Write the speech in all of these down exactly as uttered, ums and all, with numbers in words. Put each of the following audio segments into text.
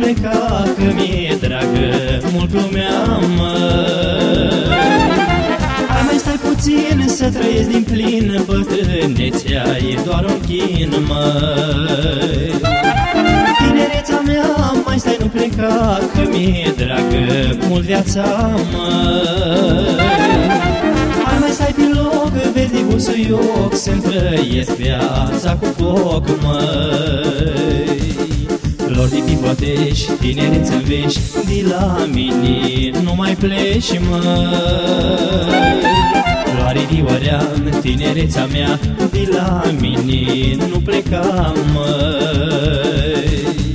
pleca, că mi-e dragă mult lumea, măi. Hai mai stai puțin să trăiesc din plin, bătrânețea e doar un chin, măi. Tinereța mea, mai stai, nu pleca, că mi-e dragă mult viața, măi. Hai mai stai pe loc, vezi de busuioc, să-mi trăiesc viața cu foc, măi. Flori de pipotești, tinereță-mi vești, de la mine nu mai pleci, măi. Floare de orean, tinereța mea, de la mine nu pleca, măi.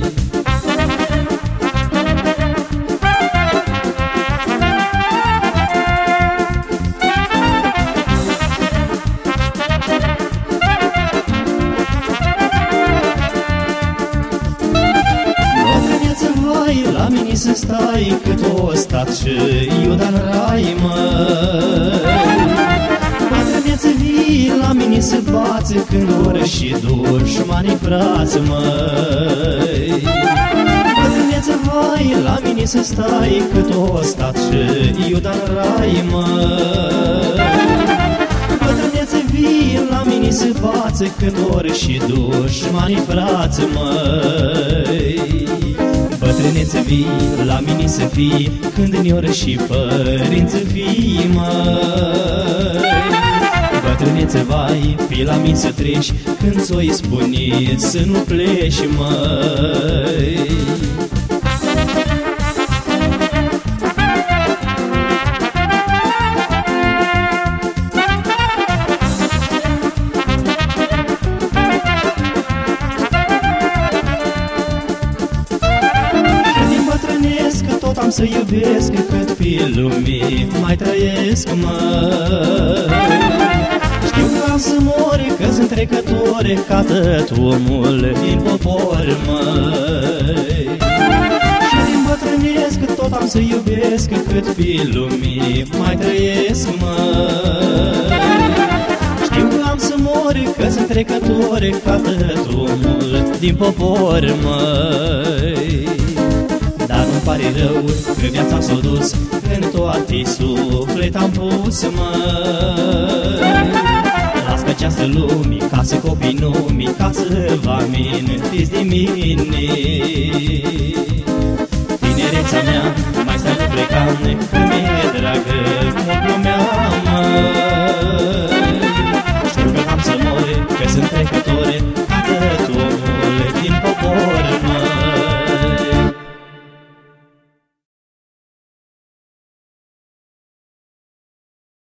La mine să stai cât o stat și eu dan rai, măi. Bătrâneță vii, la mine să bați când oră și dușmanii frați, măi. Bătrâneță vai, la mine să stai cât o stat și eu dan rai, măi. Bătrâneță vii, la mine să bați când oră și dușmanii frați, măi. Bătrânețe vii, la mine să fii, când în și părință fii, măi. Bătrânețe vai, pe la mine să treci, când ți-o-i spune să nu pleci, măi. Am să iubesc cât pe lume mai trăiesc, măi. Știu că am să mor, că sunt trecător, ca tot omul din popor, măi. Și din bătrânesc tot am să iubesc cât pe lume mai trăiesc, măi. Știu că am să mor, că sunt trecător, ca tot omul din popor, măi. Dar nu-mi pare rău că viața s-a dus, în toate suflet am pus, măi. Las pe această lume, ca să copii numi, ca să vă amintiți de mine. Tinereța mea, mai stai, nu pleca, că mi-e dragă mult lumea.